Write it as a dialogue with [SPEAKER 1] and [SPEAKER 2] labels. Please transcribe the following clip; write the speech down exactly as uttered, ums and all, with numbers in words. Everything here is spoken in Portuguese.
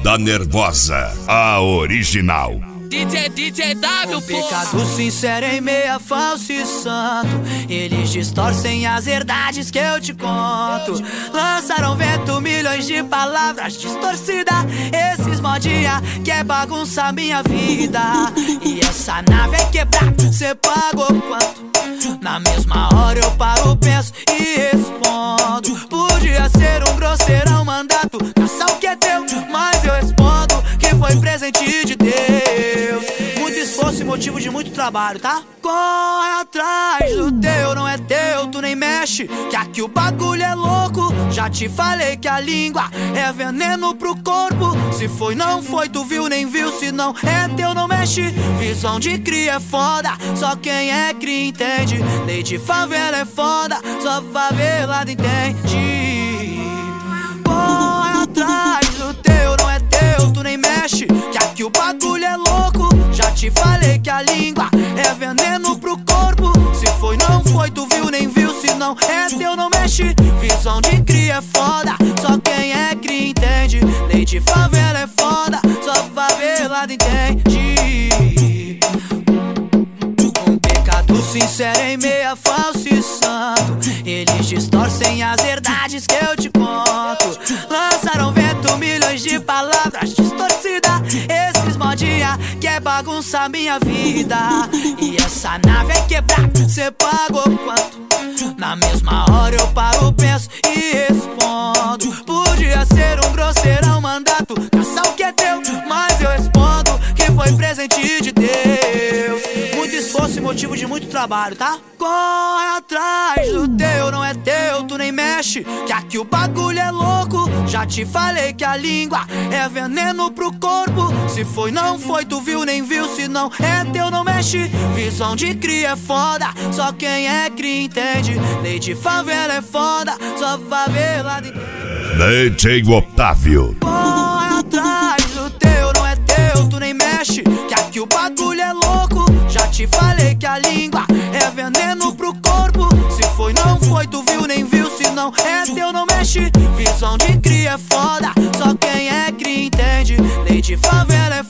[SPEAKER 1] Banda Nervosa, a original.
[SPEAKER 2] D J, D J W,
[SPEAKER 3] um pecado sincero em meia falso e santo. Eles distorcem as verdades que eu te conto. Lançaram vento, milhões de palavras distorcidas. Esses modinha quer bagunçar minha vida. E essa nave é quebrada, cê pagou quanto? Na mesma hora eu paro, penso e respondo. Podia ser um grosseirão mandato, caçar o que é teu, mas eu respondo que foi presente de Deus. Muito esforço e motivo de muito trabalho, tá? Corre atrás do teu, não é teu, tu nem mexe, que aqui o bagulho é louco. Já te falei que a língua é veneno pro corpo. Se foi, não foi, tu viu, nem viu. Se não é teu, não mexe. Visão de cria é foda, só quem é cria entende. Lei de favela é foda, só favelado entende. Corre atrás do teu, não é teu, tu nem mexe, que aqui o bagulho é louco. Já te falei que a língua é veneno pro corpo. Se foi, não foi, tu viu, nem viu. Se não é teu, não mexe. Visão de cria é foda, só quem é cria entende. Lei de favela é foda, só favelado entende. Um pecado sincero em meia falso e santo. Eles distorcem as verdades que eu te conto. Lançaram vento, milhões de palavras distorcidas. Esses modinha quer bagunçar minha vida. E essa nave é quebrada, cê pagou quanto? Na mesma hora eu paro, penso e respondo. Podia ser um grosseirão mandato, caçar o que é teu, mas eu respondo que foi presente de Deus. Muito esforço e motivo de muito trabalho, tá? Corre atrás do teu, não é teu, tu nem mexe, que aqui o bagulho é louco. Já te falei que a língua é veneno pro corpo. Se foi, não foi, tu viu, nem viu. Se não é teu, não mexe. Visão de cria é foda, só quem é cria entende. Lei de favela é foda, só favelado entende.
[SPEAKER 1] D J Otávio.
[SPEAKER 3] Corre atrás do teu, não é teu, tu nem mexe, que aqui o bagulho é louco. Já te falei que a língua é veneno pro corpo. Se foi, não foi, tu viu, nem viu. Se não é teu, não mexe. Visão de cria é foda, só quem é cria entende. Lei de favela é